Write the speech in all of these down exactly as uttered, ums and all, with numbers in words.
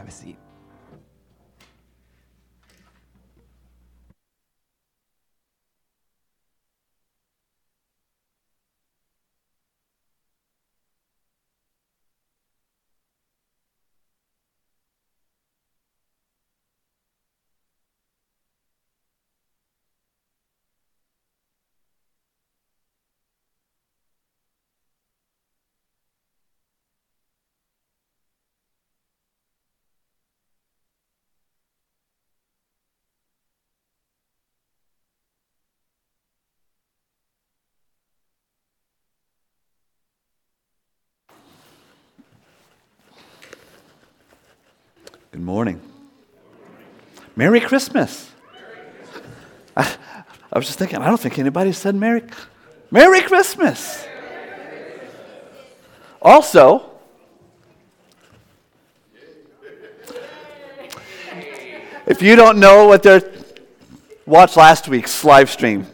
Have a seat. Good morning. Merry Christmas. I, I was just thinking, I don't think anybody said Merry, Merry Christmas. Also, if you don't know what they're, watch last week's live stream.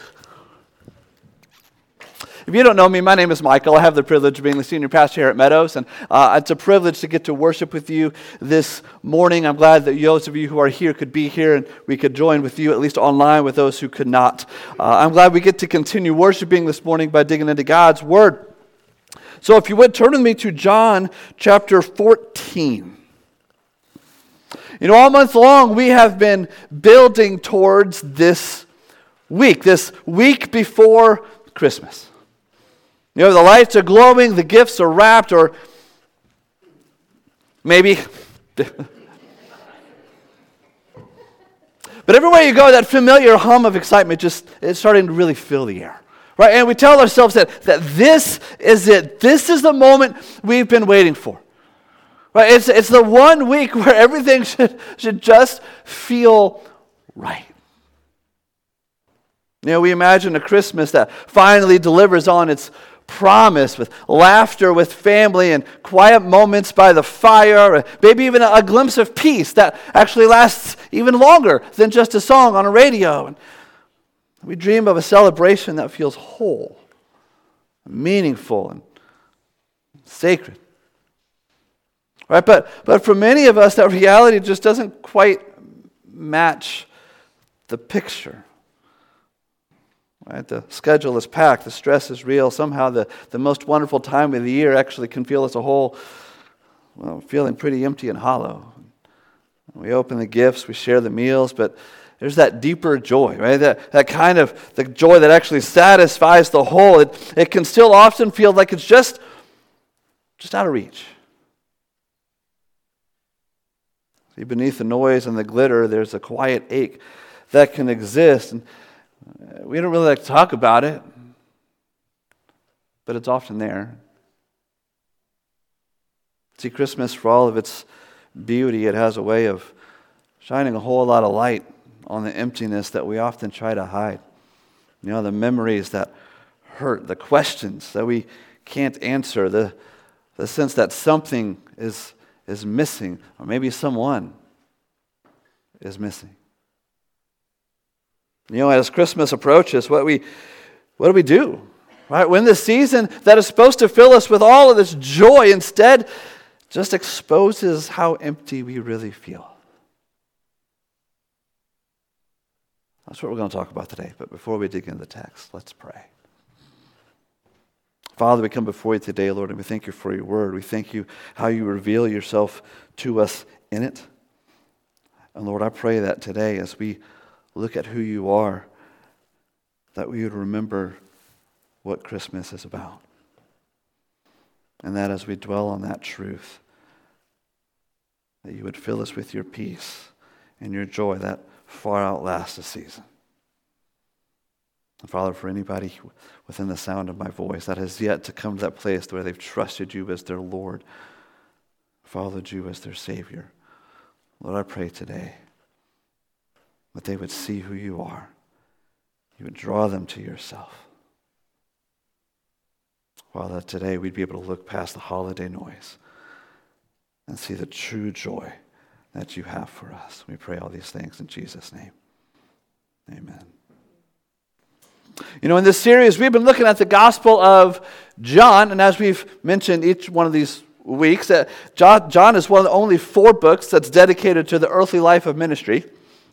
If you don't know me, my name is Michael. I have the privilege of being the senior pastor here at Meadows, and uh, it's a privilege to get to worship with you this morning. I'm glad that those of you who are here could be here, and we could join with you, at least online, with those who could not. Uh, I'm glad we get to continue worshiping this morning by digging into God's Word. So if you would, turn with me to John chapter fourteen. You know, all month long, we have been building towards this week, this week before Christmas. You know, the lights are glowing, the gifts are wrapped, or maybe. But everywhere you go, that familiar hum of excitement just is starting to really fill the air. Right? And we tell ourselves that, that this is it. This is the moment we've been waiting for. Right? It's, it's the one week where everything should, should just feel right. You know, we imagine a Christmas that finally delivers on its promise, with laughter with family and quiet moments by the fire, or maybe even a, a glimpse of peace that actually lasts even longer than just a song on a radio. And we dream of a celebration that feels whole, meaningful, and sacred. Right? But, but for many of us, that reality just doesn't quite match the picture. Right? The schedule is packed, the stress is real. Somehow the, the most wonderful time of the year actually can feel as a whole, well, feeling pretty empty and hollow. We open the gifts, we share the meals, but there's that deeper joy, right? That, that kind of the joy that actually satisfies the whole. It, it can still often feel like it's just, just out of reach. See, beneath the noise and the glitter, there's a quiet ache that can exist. And we don't really like to talk about it, but it's often there. See, Christmas, for all of its beauty, it has a way of shining a whole lot of light on the emptiness that we often try to hide. You know, the memories that hurt, the questions that we can't answer, the, the sense that something is, is missing, or maybe someone is missing. You know, as Christmas approaches, what we what do we do? Right? When the season that is supposed to fill us with all of this joy instead just exposes how empty we really feel. That's what we're going to talk about today. But before we dig into the text, let's pray. Father, we come before you today, Lord, and we thank you for your word. We thank you how you reveal yourself to us in it. And Lord, I pray that today as we look at who you are, that we would remember what Christmas is about. And that as we dwell on that truth, that you would fill us with your peace and your joy that far outlasts the season. And Father, for anybody within the sound of my voice that has yet to come to that place where they've trusted you as their Lord, followed you as their Savior, Lord, I pray today that they would see who you are. You would draw them to yourself. Father, that today we'd be able to look past the holiday noise and see the true joy that you have for us. We pray all these things in Jesus' name. Amen. You know, in this series, we've been looking at the Gospel of John, and as we've mentioned each one of these weeks. Uh, John, John is one of the only four books that's dedicated to the earthly life of ministry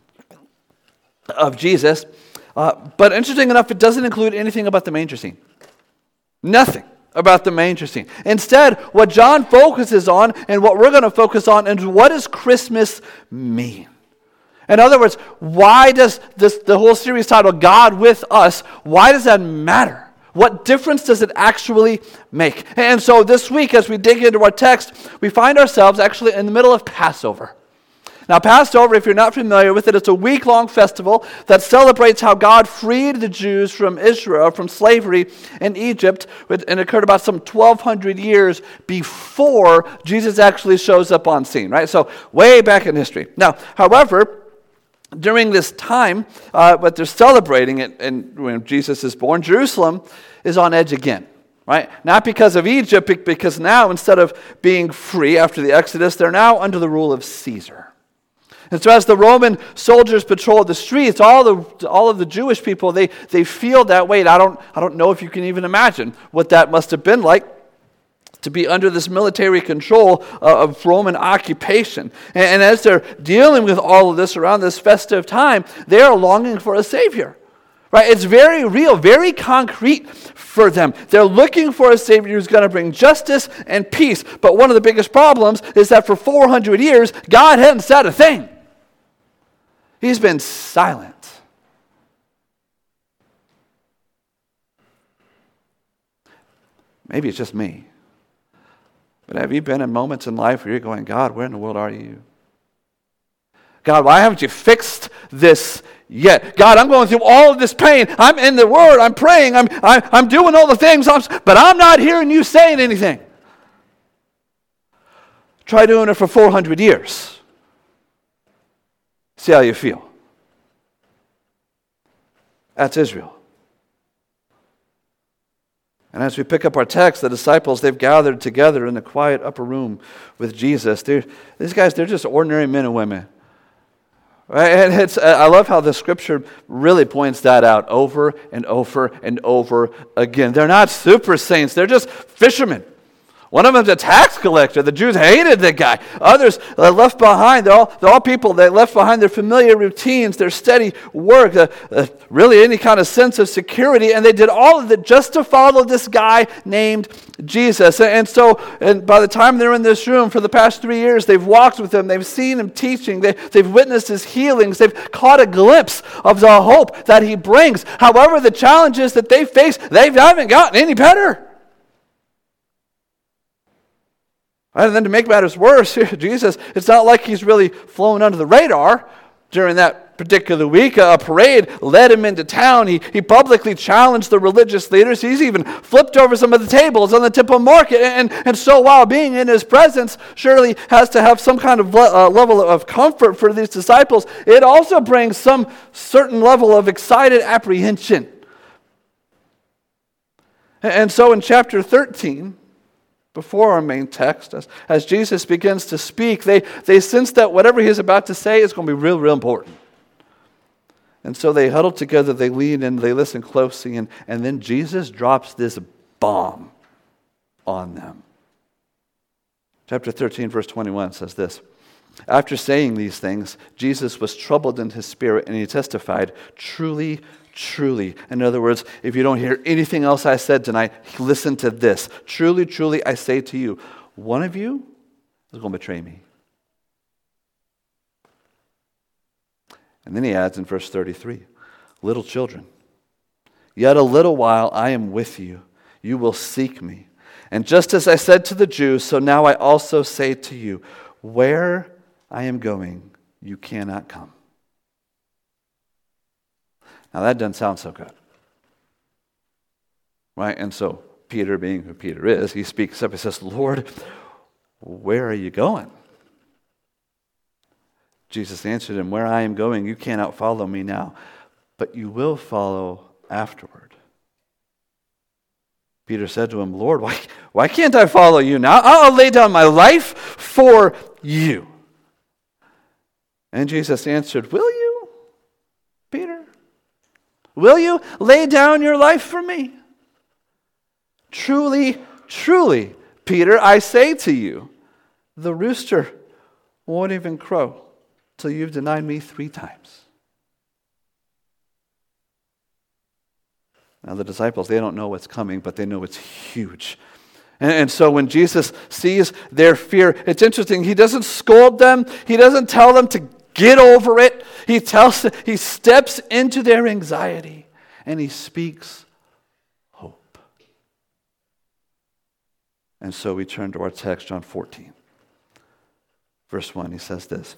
of Jesus. Uh, but interesting enough, it doesn't include anything about the manger scene. Nothing about the manger scene. Instead, what John focuses on and what we're going to focus on is what does Christmas mean? In other words, why does this the whole series titled God with Us, why does that matter? What difference does it actually make? And so this week, as we dig into our text, we find ourselves actually in the middle of Passover. Now, Passover, if you're not familiar with it, it's a week-long festival that celebrates how God freed the Jews from Israel, from slavery in Egypt, and it occurred about some twelve hundred years before Jesus actually shows up on scene, right? So way back in history. Now, however, during this time, uh, what they're celebrating it, and when Jesus is born, Jerusalem is on edge again, right? Not because of Egypt, because now instead of being free after the Exodus, they're now under the rule of Caesar. And so as the Roman soldiers patrol the streets, all the all of the Jewish people, they they feel that weight. I don't I don't know if you can even imagine what that must have been like to be under this military control uh, of Roman occupation. And, and as they're dealing with all of this around this festive time, they are longing for a Savior. Right? It's very real, very concrete for them. They're looking for a Savior who's going to bring justice and peace. But one of the biggest problems is that for four hundred years, God hadn't said a thing. He's been silent. Maybe it's just me. But have you been in moments in life where you're going, God, where in the world are you? God, why haven't you fixed this yet? God, I'm going through all of this pain. I'm in the Word. I'm praying. I'm, I'm, I'm doing all the things. I'm, but I'm not hearing you saying anything. Try doing it for four hundred years. See how you feel. That's Israel. And as we pick up our text, the disciples, they've gathered together in the quiet upper room with Jesus. They're, these guys, they're just ordinary men and women. Right? And it's, I love how the scripture really points that out over and over and over again. They're not super saints. They're just fishermen. One of them's a tax collector. The Jews hated the guy. Others uh, left behind. They're all, they're all people that left behind their familiar routines, their steady work, uh, uh, really any kind of sense of security. And they did all of it just to follow this guy named Jesus. And, and so and by the time they're in this room for the past three years, they've walked with him. They've seen him teaching. They, they've witnessed his healings. They've caught a glimpse of the hope that he brings. However, the challenges that they face, they haven't gotten any better. And then to make matters worse, Jesus, it's not like he's really flown under the radar during that particular week. A parade led him into town. He, he publicly challenged the religious leaders. He's even flipped over some of the tables on the Temple Market. And, and so while being in his presence surely has to have some kind of le- uh, level of comfort for these disciples, it also brings some certain level of excited apprehension. And, and so in chapter thirteen, before our main text, as, as Jesus begins to speak, they, they sense that whatever he's about to say is going to be real, real important. And so they huddle together, they lean in, they listen closely, and, and then Jesus drops this bomb on them. Chapter thirteen, verse twenty-one says this. After saying these things, Jesus was troubled in his spirit, and he testified, truly, truly. In other words, if you don't hear anything else I said tonight, listen to this. Truly, truly, I say to you, one of you is going to betray me. And then he adds in verse thirty-three, little children, yet a little while I am with you. You will seek me. And just as I said to the Jews, so now I also say to you, where I am going, you cannot come. Now that doesn't sound so good. Right? And so Peter, being who Peter is, he speaks up and says, Lord, where are you going? Jesus answered him, where I am going, you cannot follow me now, but you will follow afterward. Peter said to him, Lord, why, why can't I follow you now? I'll lay down my life for you. And Jesus answered, will you, Peter? Will you lay down your life for me? Truly, truly, Peter, I say to you, the rooster won't even crow till you've denied me three times. Now the disciples, they don't know what's coming, but they know it's huge. And, and so when Jesus sees their fear, it's interesting. He doesn't scold them. He doesn't tell them to get over it. He tells them, he steps into their anxiety and he speaks hope. And so we turn to our text, John fourteen. Verse one, he says this,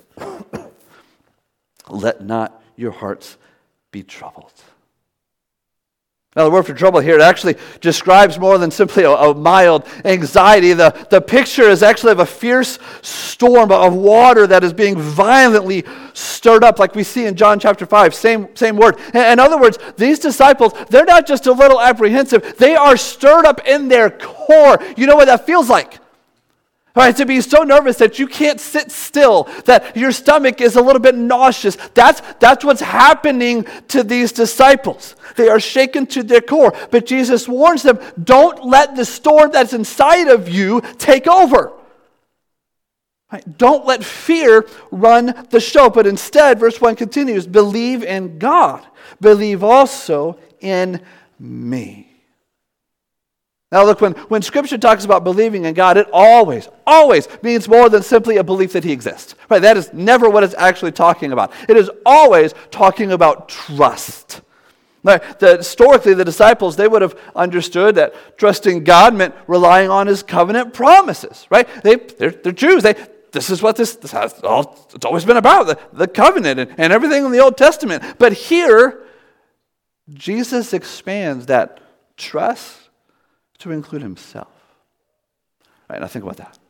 let not your hearts be troubled. Now, the word for trouble here, it actually describes more than simply a, a mild anxiety. The, the picture is actually of a fierce storm of water that is being violently stirred up, like we see in John chapter five, same, same word. In, in other words, these disciples, they're not just a little apprehensive, they are stirred up in their core. You know what that feels like? All right, to be so nervous that you can't sit still, that your stomach is a little bit nauseous. That's, that's what's happening to these disciples. They are shaken to their core. But Jesus warns them, don't let the storm that's inside of you take over. Right? Don't let fear run the show. But instead, verse one continues, believe in God. Believe also in me. Now look, when, when Scripture talks about believing in God, it always, always means more than simply a belief that He exists. Right? That is never what it's actually talking about. It is always talking about trust. Now, the, historically, the disciples, they would have understood that trusting God meant relying on His covenant promises. Right? They, they're, they're Jews. They, this is what this, this has all, it's always been about, the, the covenant and, and everything in the Old Testament. But here, Jesus expands that trust to include himself. All right, now think about that.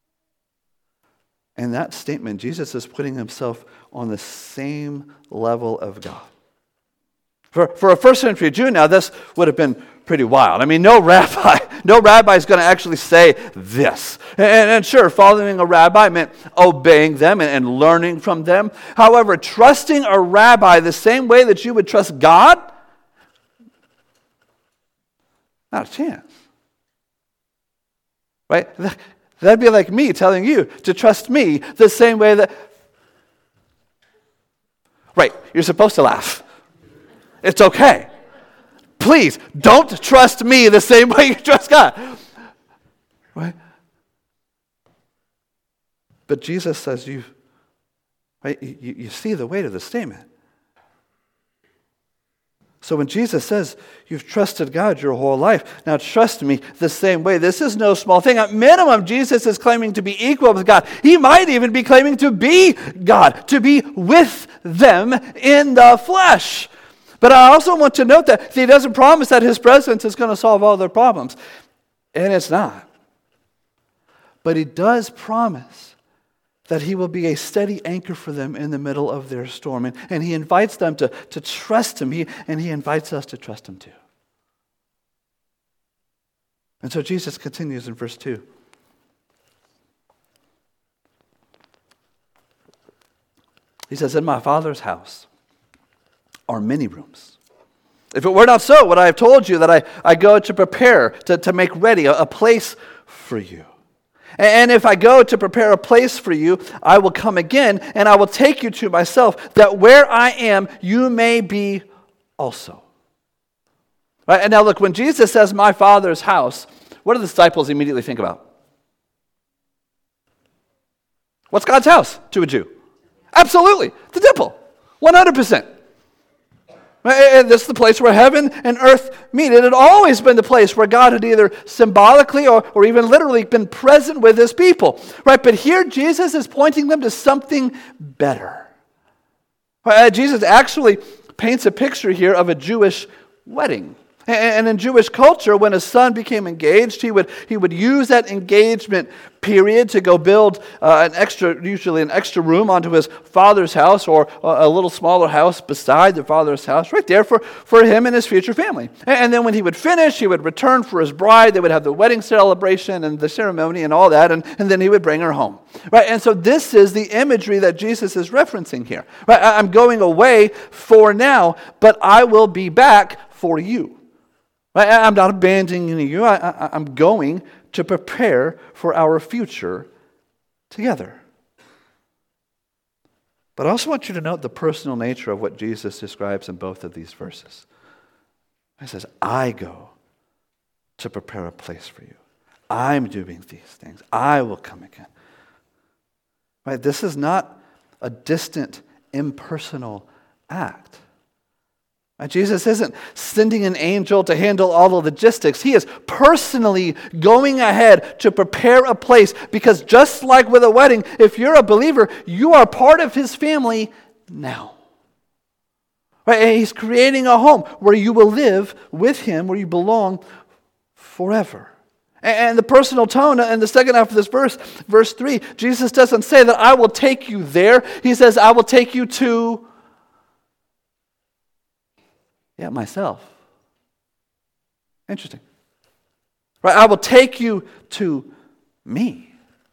In that statement, Jesus is putting himself on the same level of God. For, for a first century Jew now, this would have been pretty wild. I mean, no rabbi, no rabbi is going to actually say this. And, and sure, following a rabbi meant obeying them and, and learning from them. However, trusting a rabbi the same way that you would trust God, not a chance. Right? That'd be like me telling you to trust me the same way that... Right, you're supposed to laugh. It's okay. Please, don't trust me the same way you trust God. Right? But Jesus says, you, right, you, you see the weight of the statement. So when Jesus says, you've trusted God your whole life, now trust me the same way. This is no small thing. At minimum, Jesus is claiming to be equal with God. He might even be claiming to be God, to be with them in the flesh. But I also want to note that he doesn't promise that his presence is going to solve all their problems. And it's not. But he does promise that he will be a steady anchor for them in the middle of their storm. And, and he invites them to, to trust him, he, and he invites us to trust him too. And so Jesus continues in verse two. He says, in my Father's house are many rooms. If it were not so, would I have told you that I, I go to prepare, to, to make ready a, a place for you? And if I go to prepare a place for you, I will come again, and I will take you to myself, that where I am, you may be also. Right? And now look, when Jesus says, my Father's house, what do the disciples immediately think about? What's God's house to a Jew? Absolutely, the temple, one hundred percent. And this is the place where heaven and earth meet. It had always been the place where God had either symbolically or, or even literally been present with his people. Right? But here Jesus is pointing them to something better. Right? Jesus actually paints a picture here of a Jewish wedding. And in Jewish culture, when a son became engaged, he would he would use that engagement period to go build uh, an extra, usually an extra room onto his father's house, or a little smaller house beside the father's house, right there for, for him and his future family. And then when he would finish, he would return for his bride. They would have the wedding celebration and the ceremony and all that, and, and then he would bring her home. Right? And so this is the imagery that Jesus is referencing here. Right? I'm going away for now, but I will be back for you. I'm not abandoning you. I, I, I'm going to prepare for our future together. But I also want you to note the personal nature of what Jesus describes in both of these verses. He says, I go to prepare a place for you. I'm doing these things. I will come again. Right? This is not a distant, impersonal act. Right? Jesus isn't sending an angel to handle all the logistics. He is personally going ahead to prepare a place, because just like with a wedding, if you're a believer, you are part of his family now. Right? And he's creating a home where you will live with him, where you belong forever. And the personal tone in the second half of this verse, verse three, Jesus doesn't say that I will take you there. He says, I will take you to, yeah, myself. Interesting. Right? I will take you to me.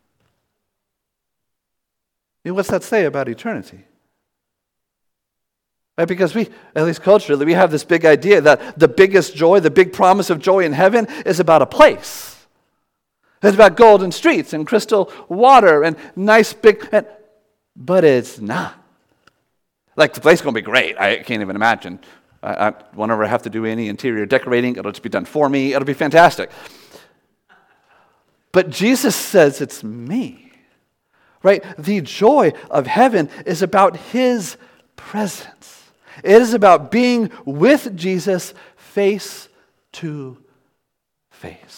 I mean, what's that say about eternity? Right? Because we, at least culturally, we have this big idea that the biggest joy, the big promise of joy in heaven is about a place. It's about golden streets and crystal water and nice big, and, but it's not. Like, the place is going to be great. I can't even imagine. I, I won't ever have to do any interior decorating. It'll just be done for me. It'll be fantastic. But Jesus says it's me. Right? The joy of heaven is about his presence. It is about being with Jesus face to face.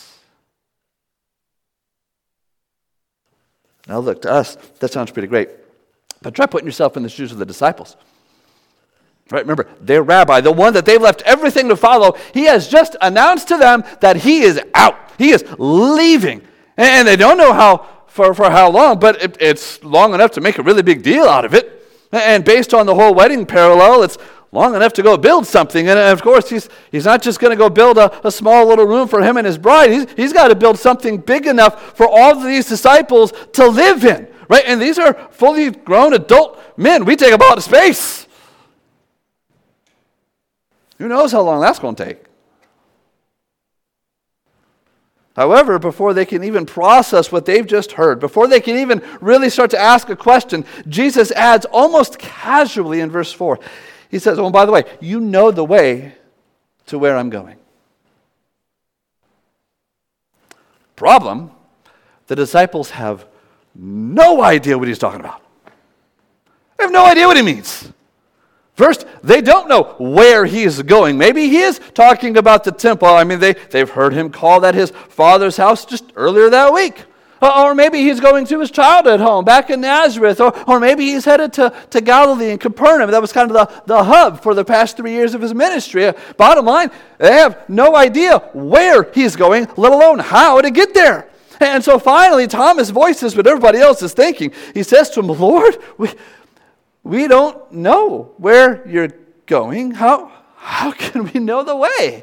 Now look, to us, that sounds pretty great. But try putting yourself in the shoes of the disciples. Right? Remember, their rabbi, the one that they've left everything to follow, he has just announced to them that he is out. He is leaving. And they don't know how for, for how long, but it, it's long enough to make a really big deal out of it. And based on the whole wedding parallel, it's long enough to go build something. And of course, he's he's not just going to go build a, a small little room for him and his bride. He's, he's got to build something big enough for all of these disciples to live in. Right? And these are fully grown adult men. We take up a lot of space. Who knows how long that's going to take? However, before they can even process what they've just heard, before they can even really start to ask a question, Jesus adds almost casually in verse four, he says, oh, by the way, you know the way to where I'm going. Problem, the disciples have no idea what he's talking about. They have no idea what he means. First, they don't know where he is going. Maybe he is talking about the temple. I mean, they, they've heard him call that his father's house just earlier that week. Or maybe he's going to his childhood home back in Nazareth. Or, or maybe he's headed to, to Galilee and Capernaum. That was kind of the, the hub for the past three years of his ministry. Bottom line, they have no idea where he's going, let alone how to get there. And so finally, Thomas voices what everybody else is thinking. He says to him, Lord, we, we don't know where you're going. How, how can we know the way?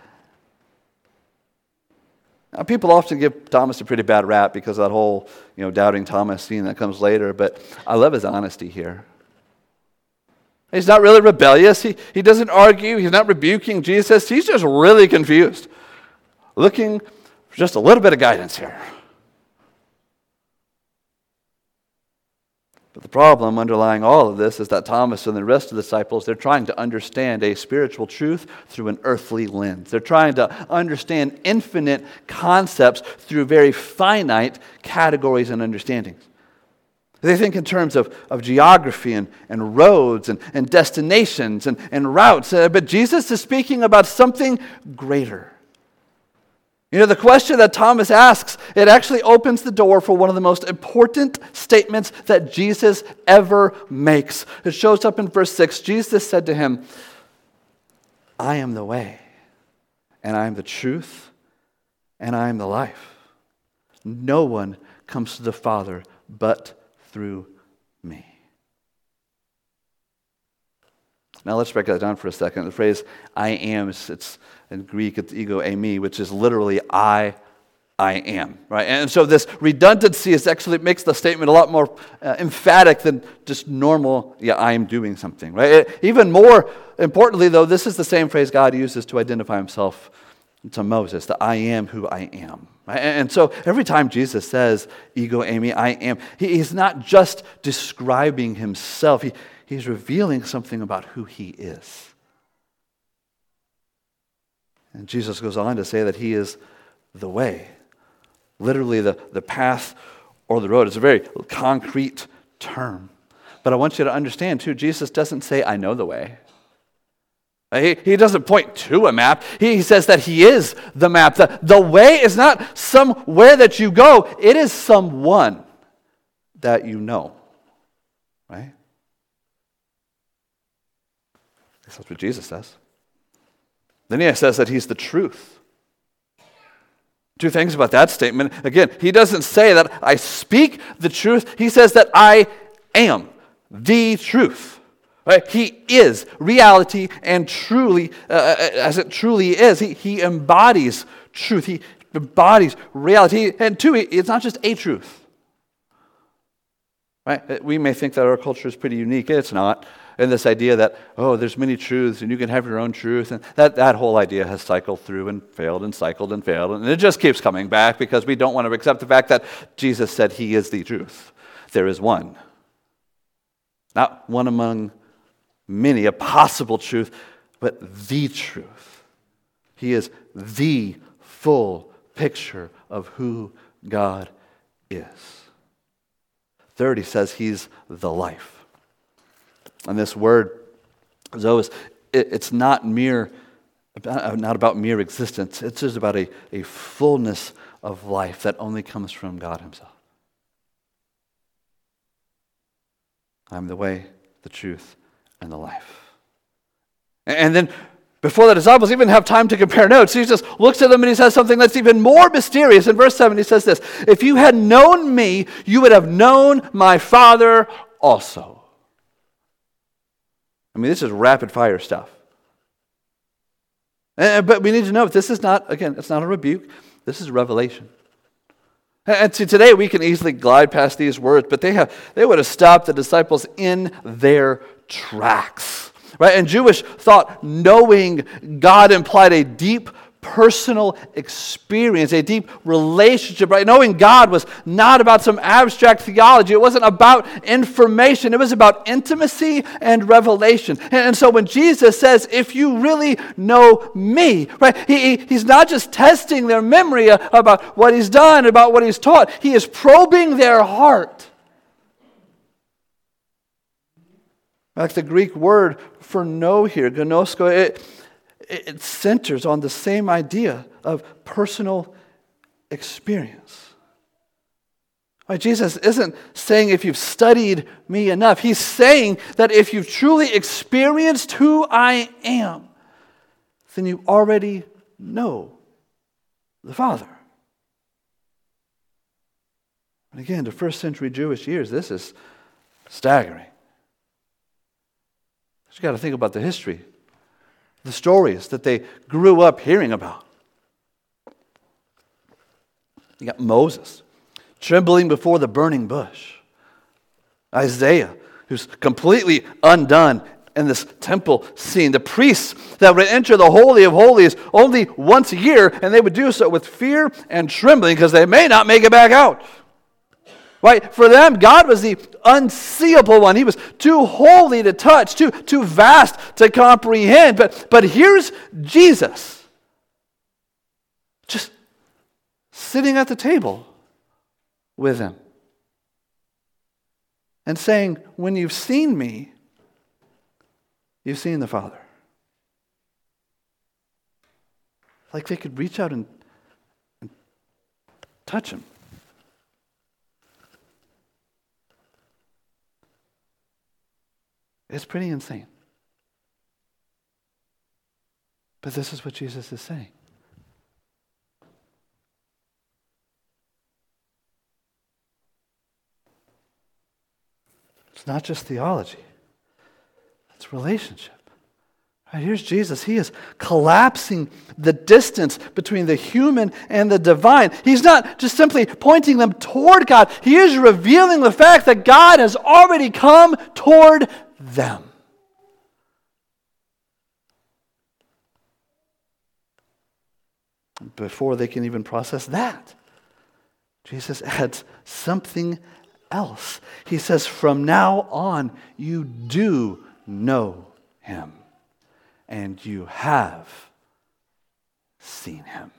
Now, people often give Thomas a pretty bad rap because of that whole, you know, doubting Thomas scene that comes later, but I love his honesty here. He's not really rebellious. He, he doesn't argue. He's not rebuking Jesus. He's just really confused, looking for just a little bit of guidance here. But the problem underlying all of this is that Thomas and the rest of the disciples, they're trying to understand a spiritual truth through an earthly lens. They're trying to understand infinite concepts through very finite categories and understandings. They think in terms of, of geography and, and roads and, and destinations and, and routes. Uh, but Jesus is speaking about something greater. You know, the question that Thomas asks, it actually opens the door for one of the most important statements that Jesus ever makes. It shows up in verse six. Jesus said to him, I am the way, and I am the truth, and I am the life. No one comes to the Father but through me. Now let's break that down for a second. The phrase I am, it's in Greek, it's ego eimi, which is literally I, I am. Right? And so this redundancy is actually makes the statement a lot more uh, emphatic than just normal, yeah, I am doing something. Right? It, even more importantly, though, this is the same phrase God uses to identify himself to Moses, that I am who I am. And so every time Jesus says, ego eimi, I am, he's not just describing himself. He, he's revealing something about who he is. And Jesus goes on to say that he is the way, literally the, the path or the road. It's a very concrete term. But I want you to understand too, Jesus doesn't say, I know the way. He, he doesn't point to a map. He, he says that he is the map. The, the way is not somewhere that you go. It is someone that you know. Right? That's what Jesus says. Then he says that he's the truth. Two things about that statement. Again, he doesn't say that I speak the truth. He says that I am the truth. Right? He is reality, and truly, uh, as it truly is, he, he embodies truth. He embodies reality. And two, it's not just a truth. Right? We may think that our culture is pretty unique. It's not. And this idea that, oh, there's many truths and you can have your own truth. And that, that whole idea has cycled through and failed and cycled and failed. And it just keeps coming back because we don't want to accept the fact that Jesus said he is the truth. There is one. Not one among many, a possible truth, but the truth. He is the full picture of who God is. Third, he says he's the life. And this word, Zois, it, it's not mere, not about mere existence. It's just about a, a fullness of life that only comes from God himself. I'm the way, the truth, and the life. And, and then, before the disciples even have time to compare notes, he just looks at them and he says something that's even more mysterious. In verse seven, he says this, if you had known me, you would have known my Father also. I mean, this is rapid fire stuff. And, but we need to know this is not, again, it's not a rebuke. This is revelation. And see, today we can easily glide past these words, but they have they would have stopped the disciples in their tracks. Right? And Jewish thought, knowing God implied a deep personal experience, a deep relationship, right? Knowing God was not about some abstract theology. It wasn't about information. It was about intimacy and revelation. And, and so when Jesus says, if you really know me, right? He, he, he's not just testing their memory about what he's done, about what he's taught. He is probing their heart. Like the Greek word for know here, gnosko, it It centers on the same idea of personal experience. Right? Jesus isn't saying if you've studied me enough. He's saying that if you've truly experienced who I am, then you already know the Father. And again, to first century Jewish ears, this is staggering. You got to think about the history. The stories that they grew up hearing about. You got Moses trembling before the burning bush. Isaiah, who's completely undone in this temple scene. The priests that would enter the Holy of Holies only once a year, and they would do so with fear and trembling because they may not make it back out. Right? For them, God was the unseeable one. He was too holy to touch, too, too vast to comprehend. But, but here's Jesus, just sitting at the table with him and saying, when you've seen me, you've seen the Father. Like they could reach out and, and touch him. It's pretty insane. But this is what Jesus is saying. It's not just theology. It's relationship. Right, here's Jesus. He is collapsing the distance between the human and the divine. He's not just simply pointing them toward God. He is revealing the fact that God has already come toward them. Before they can even process that, Jesus adds something else. He says, from now on, you do know him, and you have seen him.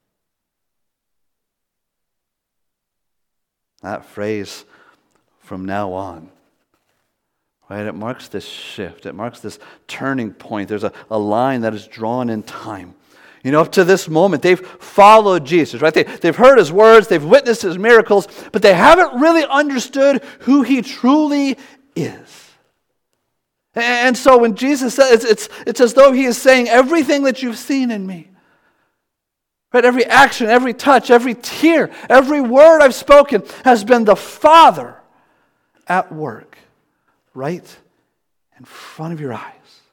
That phrase, from now on, right, it marks this shift. It marks this turning point. There's a, a line that is drawn in time. You know, up to this moment, they've followed Jesus, right? They, they've heard his words, they've witnessed his miracles, but they haven't really understood who he truly is. And so when Jesus says, it's, it's, it's as though he is saying, everything that you've seen in me, right? Every action, every touch, every tear, every word I've spoken has been the Father at work, right in front of your eyes.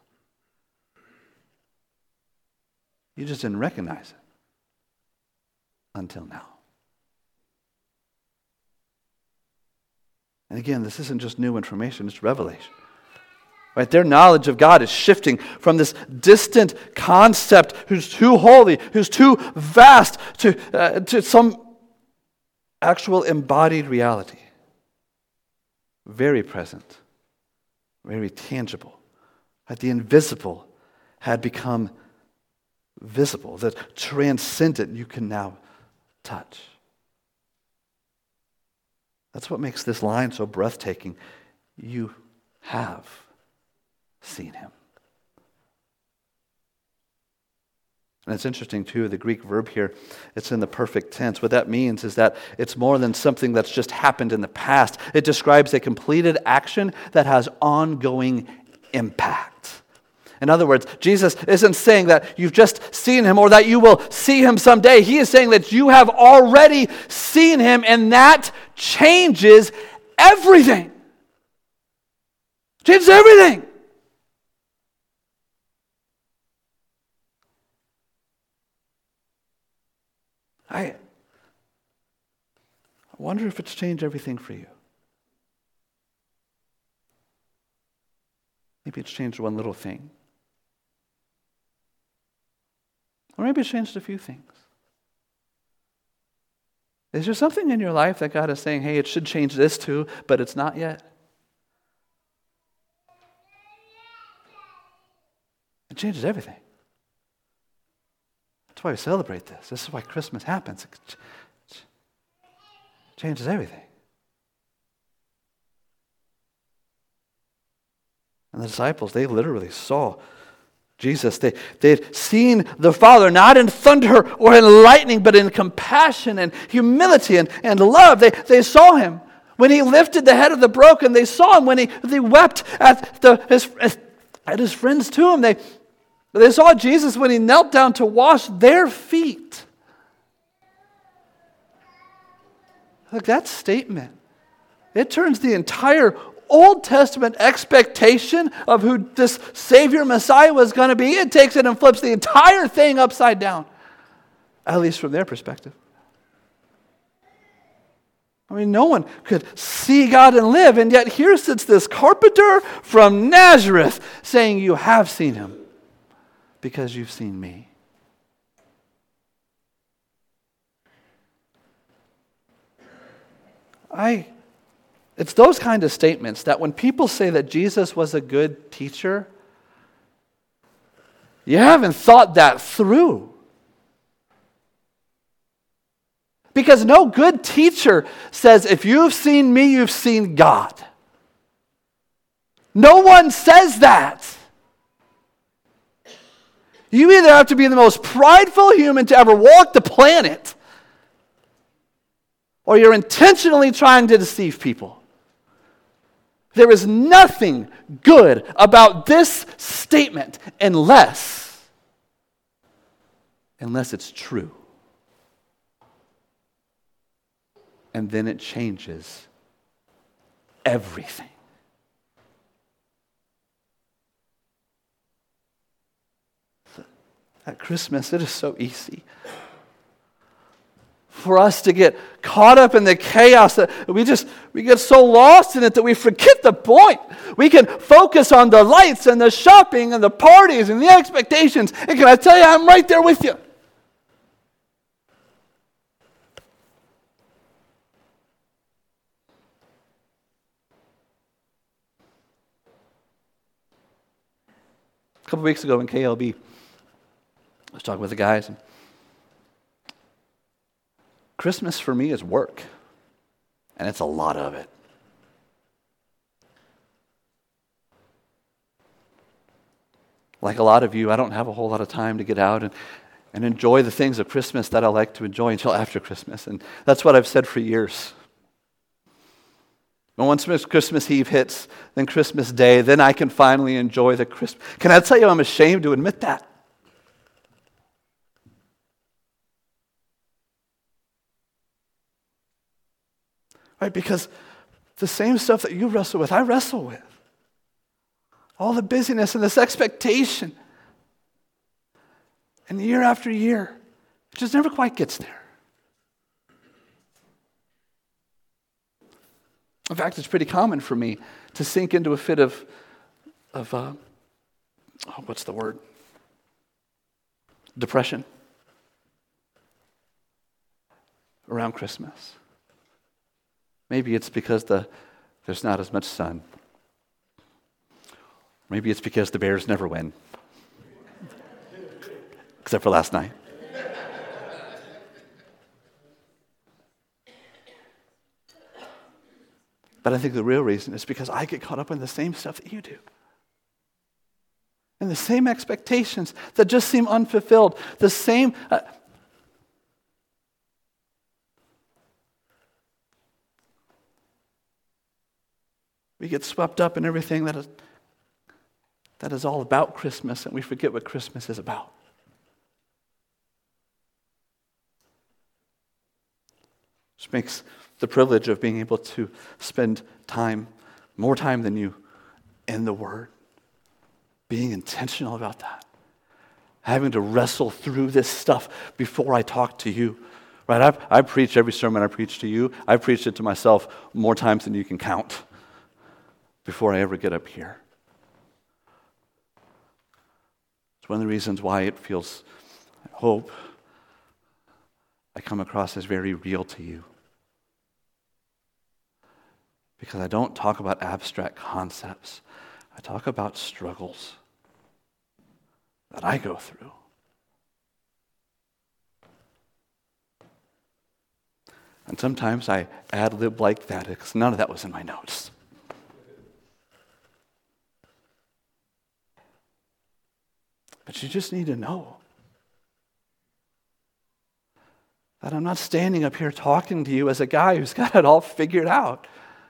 You just didn't recognize it until now. And again, this isn't just new information, it's revelation. Right? Their knowledge of God is shifting from this distant concept who's too holy, who's too vast, to, uh, to some actual embodied reality. Very present, very tangible. Right? The invisible had become visible, the transcendent you can now touch. That's what makes this line so breathtaking. You have seen him. And it's interesting too, the Greek verb here, it's in the perfect tense. What that means is that it's more than something that's just happened in the past. It describes a completed action that has ongoing impact. In other words, Jesus isn't saying that you've just seen him or that you will see him someday. He is saying that you have already seen him, and that changes everything. Changes everything. I, I wonder if it's changed everything for you. Maybe it's changed one little thing. Or maybe it's changed a few things. Is there something in your life that God is saying, hey, it should change this too, but it's not yet? It changes everything. That's why we celebrate this. This is why Christmas happens. It changes everything. And the disciples, they literally saw Jesus. They, they had seen the Father, not in thunder or in lightning, but in compassion and humility and, and love. They, they saw him. When he lifted the head of the broken, they saw him. When he, they wept at, the, his, at his friends' tomb, they, they saw Jesus when he knelt down to wash their feet. Look, that statement, it turns the entire Old Testament expectation of who this Savior Messiah was going to be, it takes it and flips the entire thing upside down, at least from their perspective. I mean, no one could see God and live, and yet here sits this carpenter from Nazareth saying, you have seen him because you've seen me. I... It's those kind of statements that when people say that Jesus was a good teacher, you haven't thought that through. Because no good teacher says, if you've seen me, you've seen God. No one says that. You either have to be the most prideful human to ever walk the planet, or you're intentionally trying to deceive people. There is nothing good about this statement unless, unless it's true. And then it changes everything. At Christmas, it is so easy for us to get caught up in the chaos that we just, we get so lost in it that we forget the point. We can focus on the lights and the shopping and the parties and the expectations. And can I tell you, I'm right there with you. A couple weeks ago in K L B, I was talking with the guys, and Christmas for me is work, and it's a lot of it. Like a lot of you, I don't have a whole lot of time to get out and, and enjoy the things of Christmas that I like to enjoy until after Christmas, and that's what I've said for years. And once Christmas Eve hits, then Christmas Day, then I can finally enjoy the Christmas. Can I tell you, I'm ashamed to admit that. Right? Because the same stuff that you wrestle with, I wrestle with. All the busyness and this expectation. And year after year, it just never quite gets there. In fact, it's pretty common for me to sink into a fit of, of uh, oh, what's the word? Depression around Christmas. Maybe it's because the there's not as much sun. Maybe it's because the Bears never win. Except for last night. But I think the real reason is because I get caught up in the same stuff that you do. And the same expectations that just seem unfulfilled. The same... Uh, we get swept up in everything that is, that is all about Christmas, and we forget what Christmas is about. Which makes the privilege of being able to spend time, more time than you, in the Word. Being intentional about that. Having to wrestle through this stuff before I talk to you. Right? I've, I preach every sermon I preach to you. I've preached it to myself more times than you can count before I ever get up here. It's one of the reasons why it feels, I hope, I come across as very real to you. Because I don't talk about abstract concepts. I talk about struggles that I go through. And sometimes I ad-lib like that because none of that was in my notes. But you just need to know that I'm not standing up here talking to you as a guy who's got it all figured out.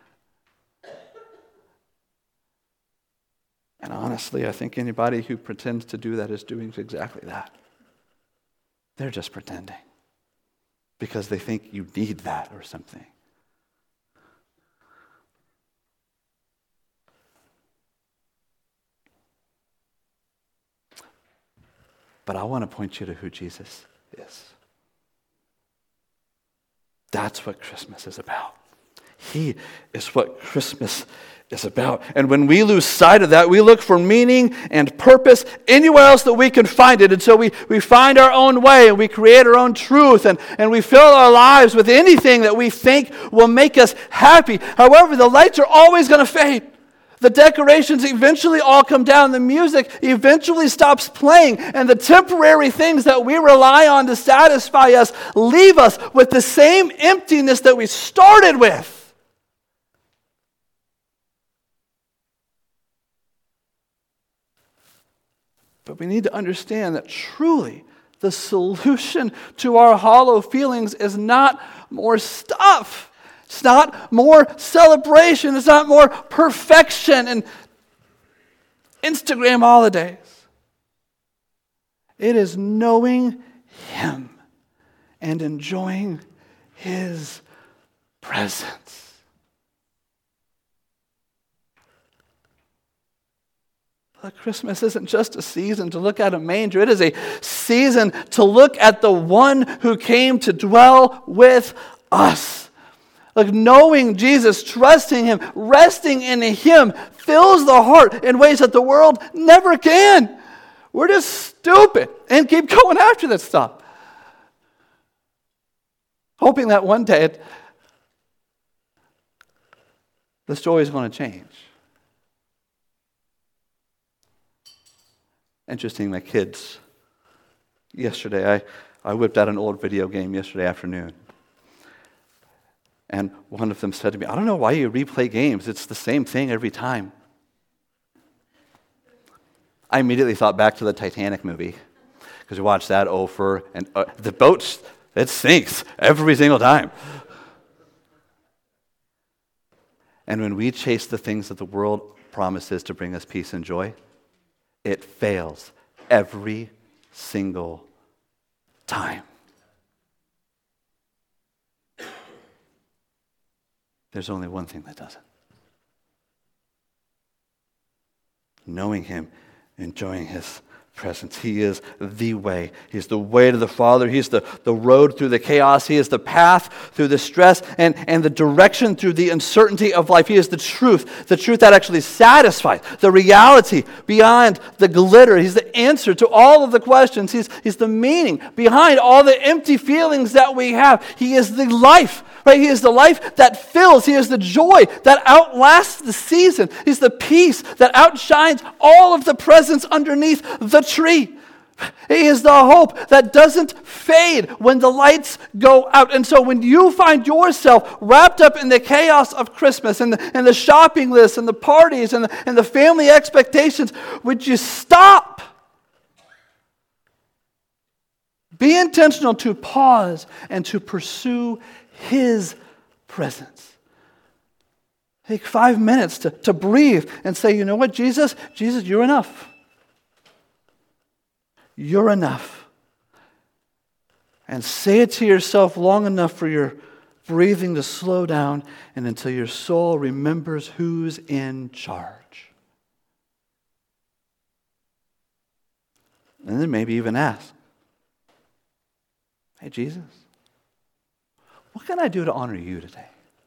And honestly, I think anybody who pretends to do that is doing exactly that. They're just pretending because they think you need that or something. But I want to point you to who Jesus is. That's what Christmas is about. He is what Christmas is about. And when we lose sight of that, we look for meaning and purpose anywhere else that we can find it. And so we, we find our own way and we create our own truth and, and we fill our lives with anything that we think will make us happy. However, the lights are always going to fade. The decorations eventually all come down. The music eventually stops playing. And the temporary things that we rely on to satisfy us leave us with the same emptiness that we started with. But we need to understand that truly the solution to our hollow feelings is not more stuff. It's not more celebration. It's not more perfection and Instagram holidays. It is knowing Him and enjoying His presence. Look, Christmas isn't just a season to look at a manger. It is a season to look at the one who came to dwell with us. Like knowing Jesus, trusting Him, resting in Him fills the heart in ways that the world never can. We're just stupid and keep going after this stuff. Hoping that one day it, the story is going to change. Interesting, my kids, yesterday, I, I whipped out an old video game yesterday afternoon. And one of them said to me, I don't know why you replay games. It's the same thing every time. I immediately thought back to the Titanic movie, because we watched that over, and uh, the boat, it sinks every single time. And when we chase the things that the world promises to bring us peace and joy, it fails every single time. There's only one thing that doesn't. Knowing Him, enjoying His presence. He is the way. He's the way to the Father. He's the, the road through the chaos. He is the path through the stress and, and the direction through the uncertainty of life. He is the truth, the truth that actually satisfies, the reality beyond the glitter. He's the answer to all of the questions. He's, he's the meaning behind all the empty feelings that we have. He is the life. Right? He is the life that fills. He is the joy that outlasts the season. He's the peace that outshines all of the presents underneath the tree. He is the hope that doesn't fade when the lights go out. And so when you find yourself wrapped up in the chaos of Christmas and the, and the shopping list and the parties and the, and the family expectations, would you stop? Be intentional to pause and to pursue His presence. Take five minutes to, to breathe and say, you know what, Jesus? Jesus, you're enough. You're enough. And say it to yourself long enough for your breathing to slow down and until your soul remembers who's in charge. And then maybe even ask, hey, Jesus, what can I do to honor you today?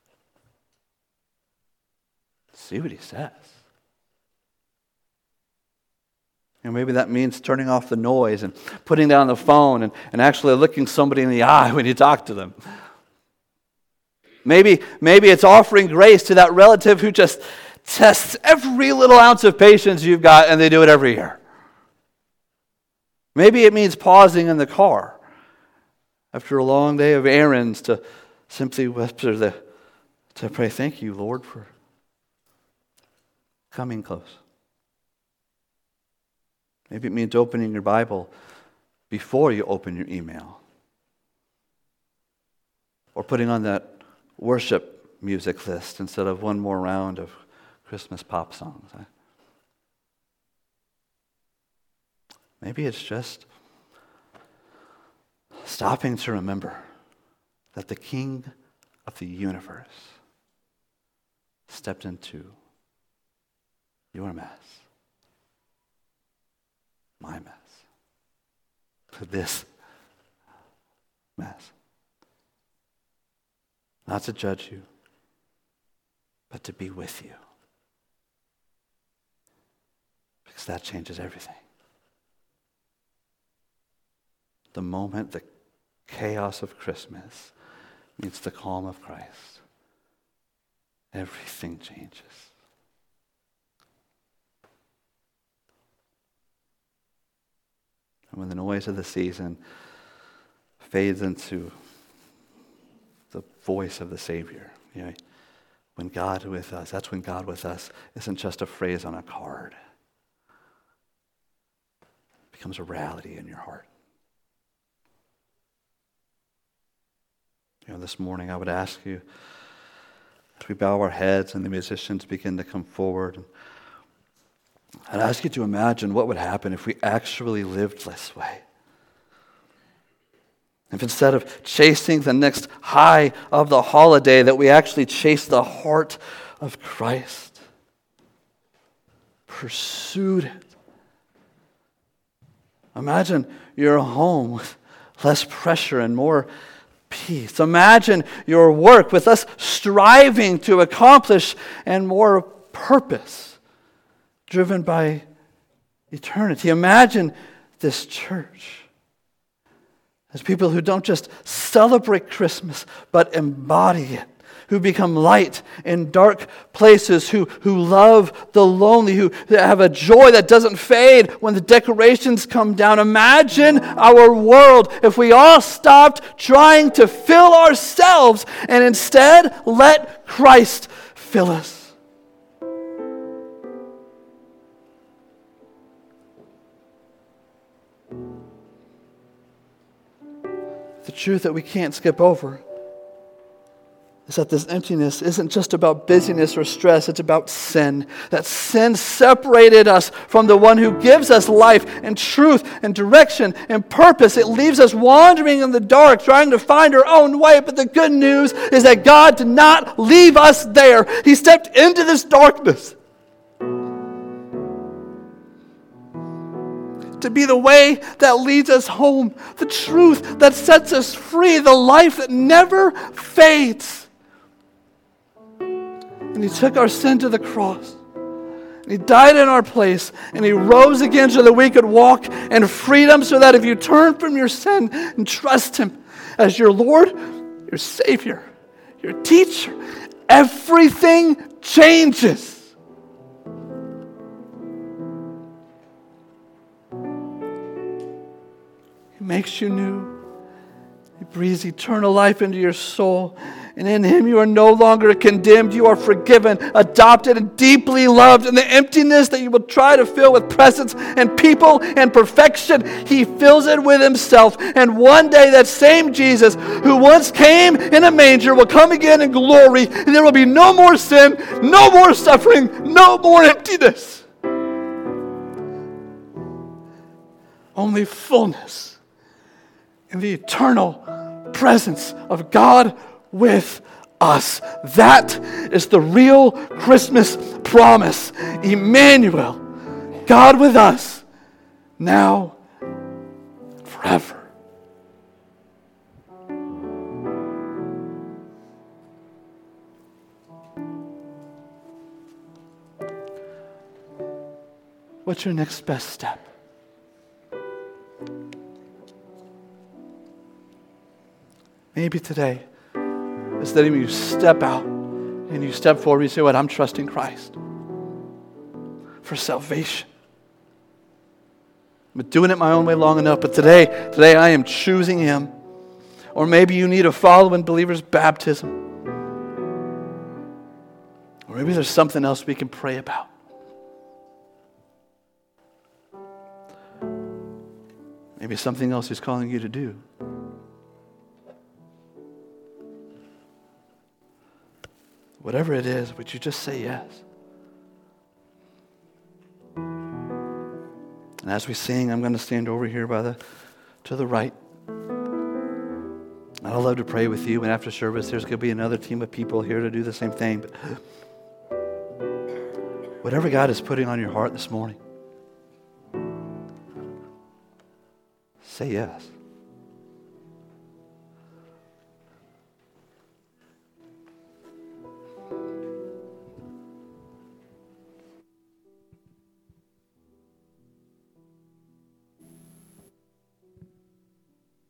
See what He says. And maybe that means turning off the noise and putting down the phone and, and actually looking somebody in the eye when you talk to them. Maybe, maybe it's offering grace to that relative who just tests every little ounce of patience you've got, and they do it every year. Maybe it means pausing in the car after a long day of errands to simply whisper the, to pray, thank you, Lord, for coming close. Maybe it means opening your Bible before you open your email. Or putting on that worship music list instead of one more round of Christmas pop songs. Maybe it's just stopping to remember that the King of the universe stepped into your mess, my mess, for this mess. Not to judge you, but to be with you. Because that changes everything. The moment the chaos of Christmas meets the calm of Christ, everything changes. And when the noise of the season fades into the voice of the Savior, you know, when God with us, that's when God with us isn't just a phrase on a card. It becomes a reality in your heart. You know, this morning I would ask you, as we bow our heads and the musicians begin to come forward, I'd ask you to imagine what would happen if we actually lived this way. If instead of chasing the next high of the holiday, that we actually chase the heart of Christ, pursued it. Imagine your home with less pressure and more peace. Imagine your work with less striving to accomplish and more purpose, driven by eternity. Imagine this church as people who don't just celebrate Christmas, but embody it, who become light in dark places, who, who love the lonely, who have a joy that doesn't fade when the decorations come down. Imagine our world if we all stopped trying to fill ourselves and instead let Christ fill us. The truth that we can't skip over is that this emptiness isn't just about busyness or stress, it's about sin. That sin separated us from the one who gives us life and truth and direction and purpose. It leaves us wandering in the dark, trying to find our own way. But the good news is that God did not leave us there. He stepped into this darkness to be the way that leads us home, the truth that sets us free, the life that never fades. And He took our sin to the cross. And He died in our place. And He rose again so that we could walk in freedom, so that if you turn from your sin and trust Him as your Lord, your Savior, your teacher, everything changes. He makes you new. He breathes eternal life into your soul. And in Him you are no longer condemned. You are forgiven, adopted, and deeply loved. And the emptiness that you will try to fill with presence and people and perfection, He fills it with Himself. And one day that same Jesus who once came in a manger will come again in glory. And there will be no more sin, no more suffering, no more emptiness. Only fullness in the eternal presence of God with us. That is the real Christmas promise. Emmanuel, God with us, now and forever. What's your next best step? Maybe today, instead of you step out and you step forward, you say, what, I'm trusting Christ for salvation. I've been doing it my own way long enough, but today, today I am choosing Him. Or maybe you need a follow in believer's baptism. Or maybe there's something else we can pray about. Maybe something else He's calling you to do. Whatever it is, would you just say yes? And as we sing, I'm going to stand over here by the to the right. And I'd love to pray with you. And after service, there's going to be another team of people here to do the same thing. But whatever God is putting on your heart this morning, say yes.